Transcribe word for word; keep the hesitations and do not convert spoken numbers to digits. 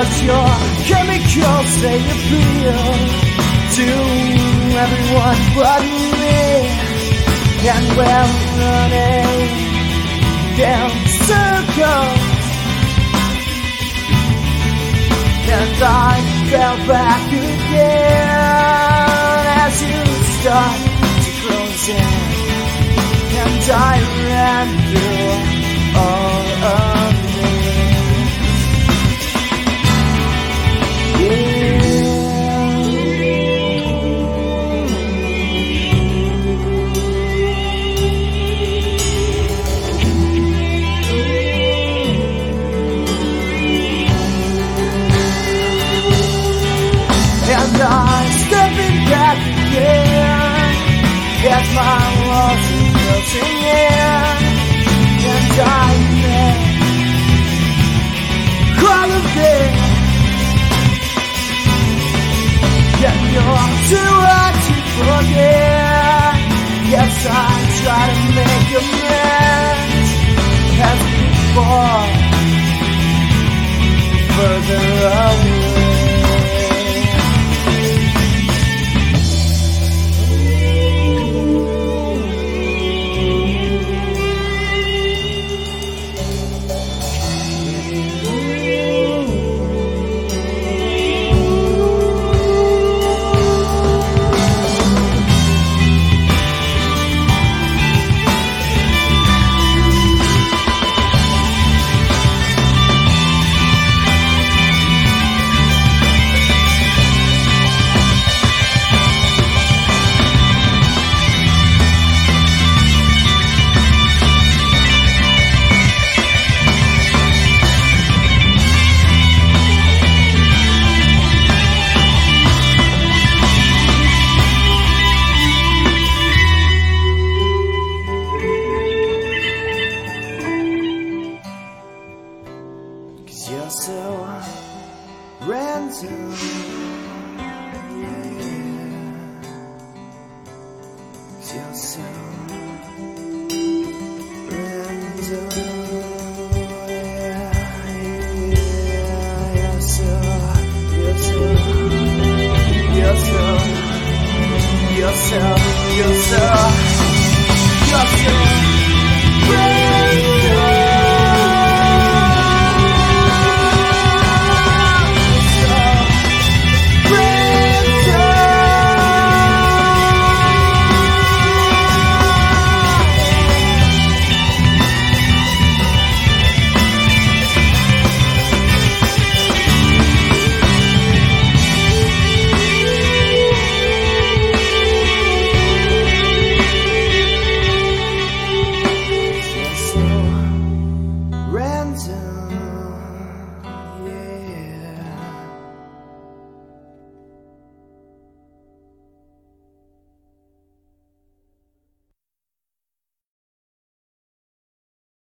'cause your chemicals they appeal to everyone but me. And we're running down circles, and I fell back again as you start to close in, and I ran through all of me. Yeah. And I'm stepping back again as my walls are closing in, and I met all of this. And you're too hard to forget. Yes, I try to make amends as before, further away. You're so random, yeah. You're so random, yeah, yeah. You're so, you're so, you're so, you're so, you're so, you're so random.